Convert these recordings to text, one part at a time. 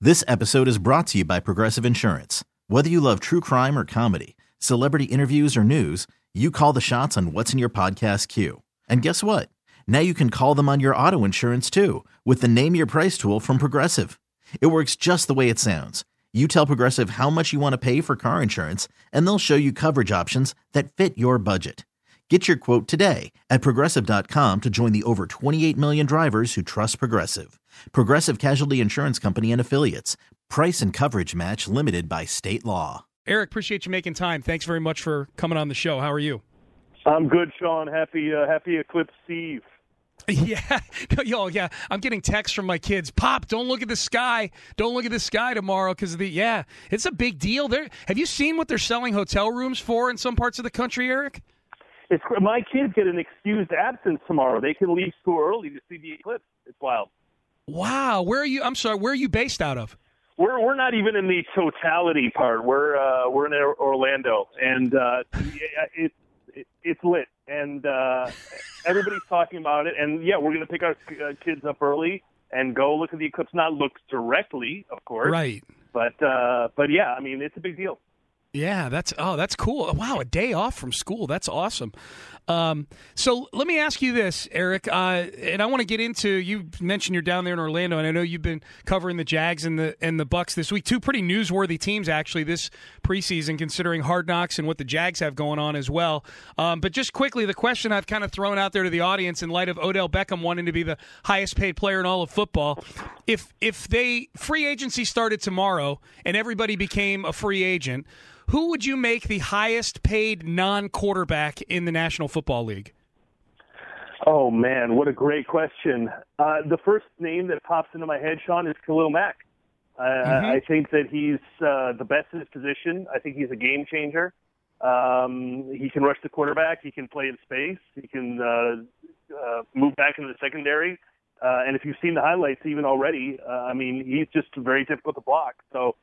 This episode is brought to you by Progressive Insurance. Whether you love true crime or comedy, celebrity interviews or news, you call the shots on what's in your podcast queue. And guess what? Now you can call them on your auto insurance too with the Name Your Price tool from Progressive. It works just the way it sounds. You tell Progressive how much you want to pay for car insurance, and they'll show you coverage options that fit your budget. Get your quote today at Progressive.com to join the over 28 million drivers who trust Progressive. Progressive Casualty Insurance Company and Affiliates. Price and coverage match limited by state law. Eric, appreciate you making time. Thanks very much for coming on the show. How are you? I'm good, Sean. Happy Eclipse Eve. Yeah. Yeah. I'm getting texts from my kids. Pop, don't look at the sky. Don't look at the sky tomorrow because it's a big deal. Have you seen what they're selling hotel rooms for in some parts of the country, Eric? My kids get an excused absence tomorrow. They can leave school early to see the eclipse. It's wild. Wow. Where are you based out of? We're not even in the totality part. We're in Orlando, and it's lit, and everybody's talking about it. And yeah, we're going to pick our kids up early and go look at the eclipse. Not look directly, of course, right? But yeah, I mean, it's a big deal. Yeah, that's cool. Wow, a day off from school. That's awesome. So let me ask you this, Eric, and I want to get into, you mentioned you're down there in Orlando, and I know you've been covering the Jags and the Bucks this week. Two pretty newsworthy teams, actually, this preseason, considering Hard Knocks and what the Jags have going on as well. But just quickly, the question I've kind of thrown out there to the audience in light of Odell Beckham wanting to be the highest paid player in all of football, if free agency started tomorrow and everybody became a free agent, who would you make the highest paid non-quarterback in the National Football League? Oh, man, what a great question. The first name that pops into my head, Sean, is Khalil Mack. I think that he's the best in his position. I think he's a game changer. He can rush the quarterback. He can play in space. He can move back into the secondary. And if you've seen the highlights even already, he's just very difficult to block. So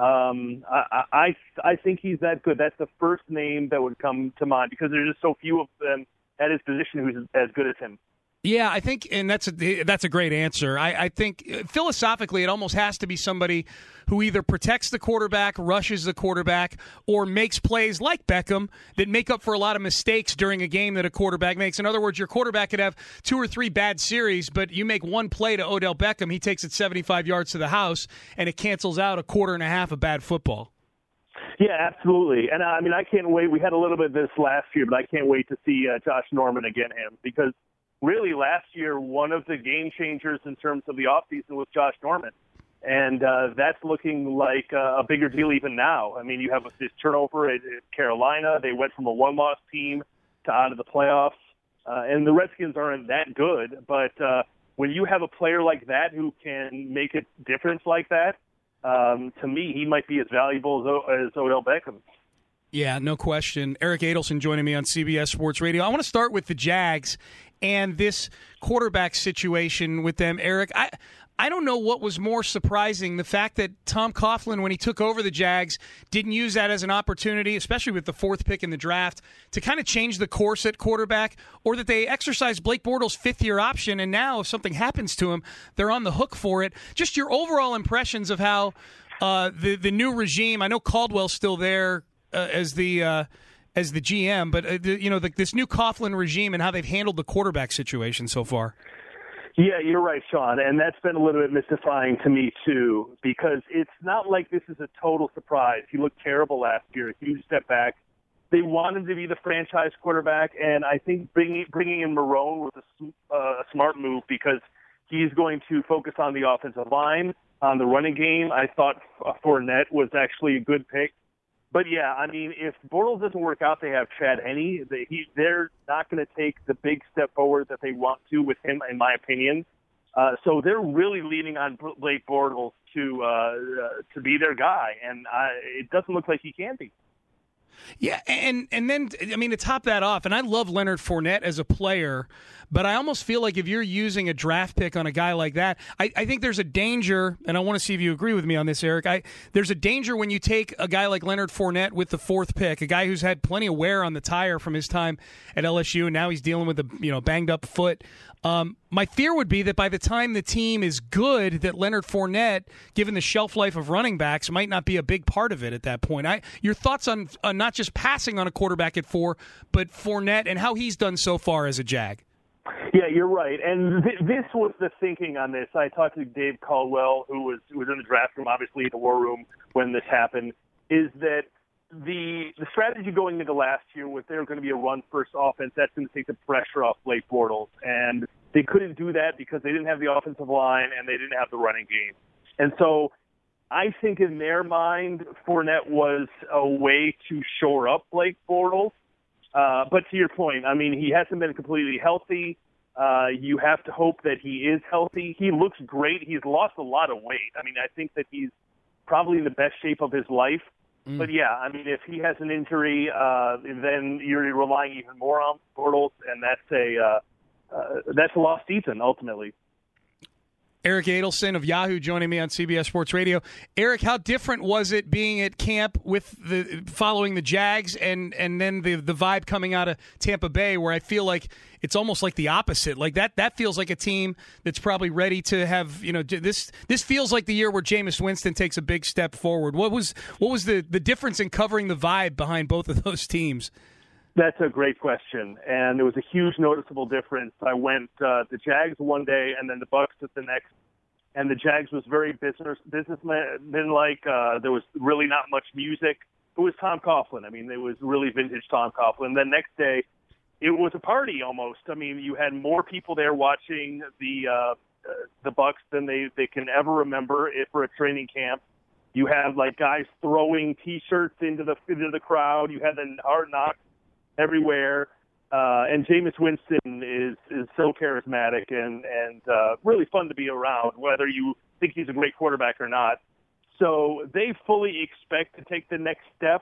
I think he's that good. That's the first name that would come to mind because there's just so few of them at his position who's as good as him. Yeah, I think, and that's a great answer. I think philosophically it almost has to be somebody who either protects the quarterback, rushes the quarterback, or makes plays like Beckham that make up for a lot of mistakes during a game that a quarterback makes. In other words, your quarterback could have 2 or 3 bad series, but you make one play to Odell Beckham, he takes it 75 yards to the house, and it cancels out a quarter and a half of bad football. Yeah, absolutely. And I can't wait. We had a little bit of this last year, but I can't wait to see Josh Norman again him because really, last year, one of the game changers in terms of the offseason was Josh Norman. And that's looking like a bigger deal even now. I mean, you have this turnover at Carolina. They went from a one-loss team to out of the playoffs. And the Redskins aren't that good. But when you have a player like that who can make a difference like that, to me, he might be as valuable as Odell Beckham. Yeah, no question. Eric Adelson joining me on CBS Sports Radio. I want to start with the Jags and this quarterback situation with them. Eric, I don't know what was more surprising, the fact that Tom Coughlin, when he took over the Jags, didn't use that as an opportunity, especially with the 4th pick in the draft, to kind of change the course at quarterback, or that they exercised Blake Bortles' 5th-year option, and now if something happens to him, they're on the hook for it. Just your overall impressions of how the new regime, I know Caldwell's still there as the GM, but this new Coughlin regime and how they've handled the quarterback situation so far. Yeah, you're right, Sean, and that's been a little bit mystifying to me too, because it's not like this is a total surprise. He looked terrible last year, a huge step back. They want him to be the franchise quarterback, and I think bringing in Marrone was a smart move because he's going to focus on the offensive line, on the running game. I thought Fournette was actually a good pick. But, yeah, I mean, if Bortles doesn't work out, they have Chad Henne. They're not going to take the big step forward that they want to with him, in my opinion. So they're really leaning on Blake Bortles to be their guy, and it doesn't look like he can be. Yeah, and then, I mean, to top that off, and I love Leonard Fournette as a player, But I almost feel like if you're using a draft pick on a guy like that, I think there's a danger, and I want to see if you agree with me on this, Eric. There's a danger when you take a guy like Leonard Fournette with the 4th pick, a guy who's had plenty of wear on the tire from his time at LSU, and now he's dealing with a banged up foot. My fear would be that by the time the team is good, that Leonard Fournette, given the shelf life of running backs, might not be a big part of it at that point. Your thoughts on not just passing on a quarterback at 4, but Fournette and how he's done so far as a Jag? Yeah, you're right. And this was the thinking on this. I talked to Dave Caldwell, who was in the draft room, obviously, the war room when this happened, is that the strategy going into last year was they were going to be a run-first offense. That's going to take the pressure off Blake Bortles. And they couldn't do that because they didn't have the offensive line and they didn't have the running game. And so I think in their mind, Fournette was a way to shore up Blake Bortles. But to your point, I mean, he hasn't been completely healthy. You have to hope that he is healthy. He looks great. He's lost a lot of weight. I mean, I think that he's probably in the best shape of his life. But, yeah, I mean, if he has an injury, then you're relying even more on Bortles, and that's a lost season, ultimately. Eric Adelson of Yahoo joining me on CBS Sports Radio. Eric, how different was it being at camp with following the Jags and then the vibe coming out of Tampa Bay, where I feel like it's almost like the opposite. Like that feels like a team that's probably ready to have, this feels like the year where Jameis Winston takes a big step forward. What was the difference in covering the vibe behind both of those teams? That's a great question, and there was a huge noticeable difference. I went the Jags one day and then the Bucs the next, and the Jags was very businessman-like. There was really not much music. It was Tom Coughlin. I mean, it was really vintage Tom Coughlin. The next day, it was a party almost. I mean, you had more people there watching the Bucs than they can ever remember for a training camp. You had like guys throwing T-shirts into the crowd. You had the Hard Knocks everywhere, and Jameis Winston is so charismatic and really fun to be around, whether you think he's a great quarterback or not. So they fully expect to take the next step,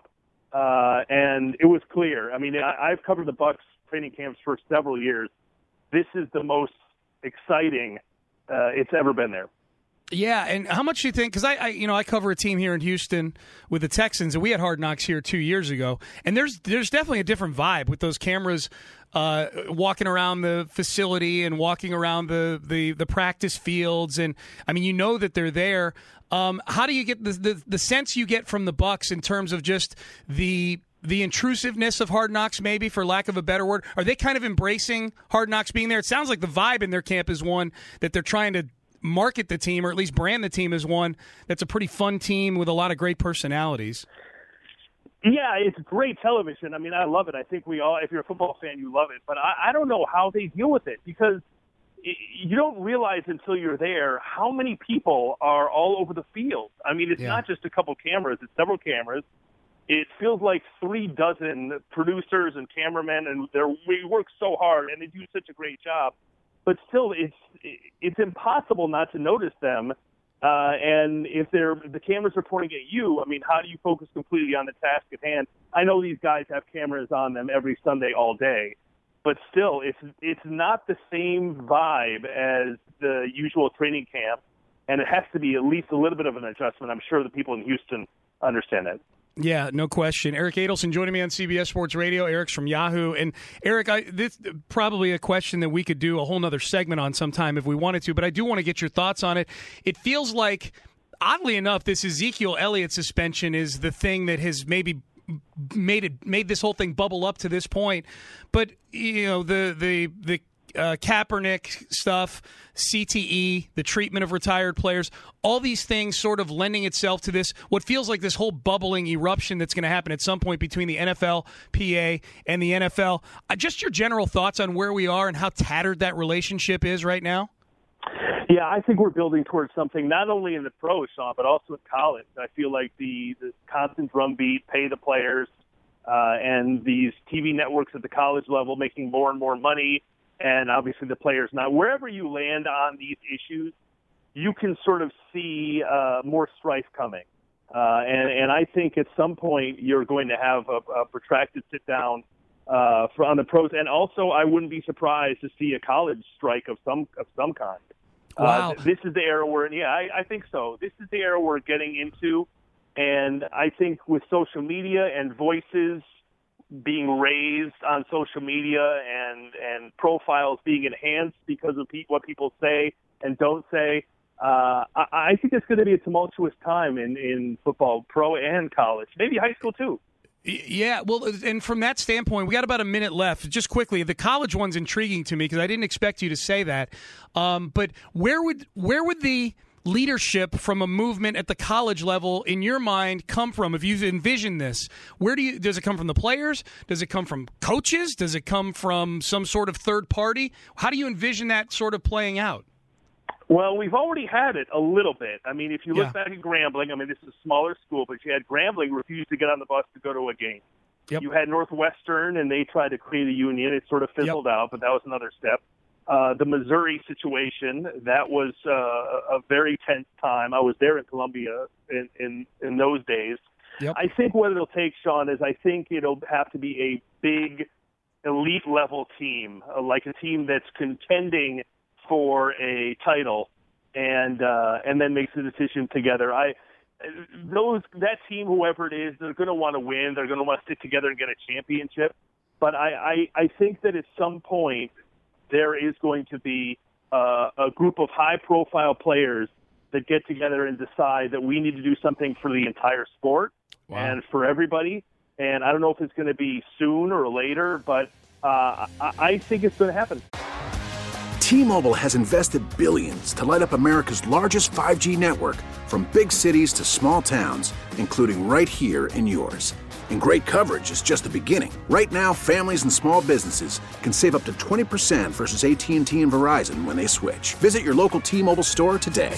and it was clear. I mean, I've covered the Bucs training camps for several years. This is the most exciting it's ever been there. Yeah, and how much do you think? Because I cover a team here in Houston with the Texans, and we had Hard Knocks here 2 years ago, and there's definitely a different vibe with those cameras walking around the facility and walking around the practice fields, and I mean, that they're there. How do you get the sense you get from the Bucs in terms of just the intrusiveness of Hard Knocks, maybe, for lack of a better word? Are they kind of embracing Hard Knocks being there? It sounds like the vibe in their camp is one that they're trying to market the team, or at least brand the team as one that's a pretty fun team with a lot of great personalities. Yeah, it's great television. I mean, I love it. I think we all, if you're a football fan, you love it. But I don't know how they deal with it, because you don't realize until you're there how many people are all over the field. I mean, it's not just a couple cameras, it's several cameras. It feels like 36 producers and cameramen, and we work so hard, and they do such a great job. But still, it's impossible not to notice them. And if the cameras are pointing at you, I mean, how do you focus completely on the task at hand? I know these guys have cameras on them every Sunday all day, but still, it's not the same vibe as the usual training camp, and it has to be at least a little bit of an adjustment. I'm sure the people in Houston understand that. Yeah, no question. Eric Adelson joining me on CBS Sports Radio. Eric's from Yahoo. And Eric, this is probably a question that we could do a whole nother segment on sometime if we wanted to, but I do want to get your thoughts on it. It feels like, oddly enough, this Ezekiel Elliott suspension is the thing that has maybe made this whole thing bubble up to this point. But, the Kaepernick stuff, CTE, the treatment of retired players, all these things sort of lending itself to this, what feels like this whole bubbling eruption that's going to happen at some point between the NFLPA and the NFL. Just your general thoughts on where we are and how tattered that relationship is right now? Yeah, I think we're building towards something not only in the pros, Sean, but also in college. I feel like the constant drumbeat, pay the players, and these TV networks at the college level making more and more money, and obviously the players. Now, wherever you land on these issues, you can sort of see more strife coming. And I think at some point you're going to have a protracted sit-down on the pros. And also, I wouldn't be surprised to see a college strike of some kind. Wow. This is the era I think so. This is the era we're getting into. And I think with social media and voices being raised on social media and profiles being enhanced because of what people say and don't say, I think it's going to be a tumultuous time in football, pro and college, maybe high school too. Yeah, well, and from that standpoint, we got about a minute left. Just quickly, the college one's intriguing to me because I didn't expect you to say that. But where would the leadership from a movement at the college level, in your mind, come from? If you envision this, does it come from the players? Does it come from coaches? Does it come from some sort of third party? How do you envision that sort of playing out? Well, we've already had it a little bit. I mean, if you look back at Grambling, this is a smaller school, but you had Grambling refuse to get on the bus to go to a game. Yep. You had Northwestern, and they tried to create a union. It sort of fizzled out, but that was another step. The Missouri situation, that was a very tense time. I was there in Columbia in those days. Yep. I think what it'll take, Sean, is I think it'll have to be a big elite-level team, like a team that's contending for a title, and then makes the decision together. That team, whoever it is, they're going to want to win. They're going to want to stick together and get a championship. But I think that at some point there is going to be a group of high-profile players that get together and decide that we need to do something for the entire sport and for everybody. And I don't know if it's going to be soon or later, but I think it's going to happen. T-Mobile has invested billions to light up America's largest 5G network, from big cities to small towns, including right here in yours. And great coverage is just the beginning. Right now, families and small businesses can save up to 20% versus AT&T and Verizon when they switch. Visit your local T-Mobile store today.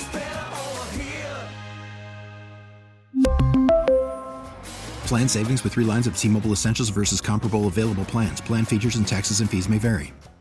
Plan savings with 3 lines of T-Mobile Essentials versus comparable available plans. Plan features and taxes and fees may vary.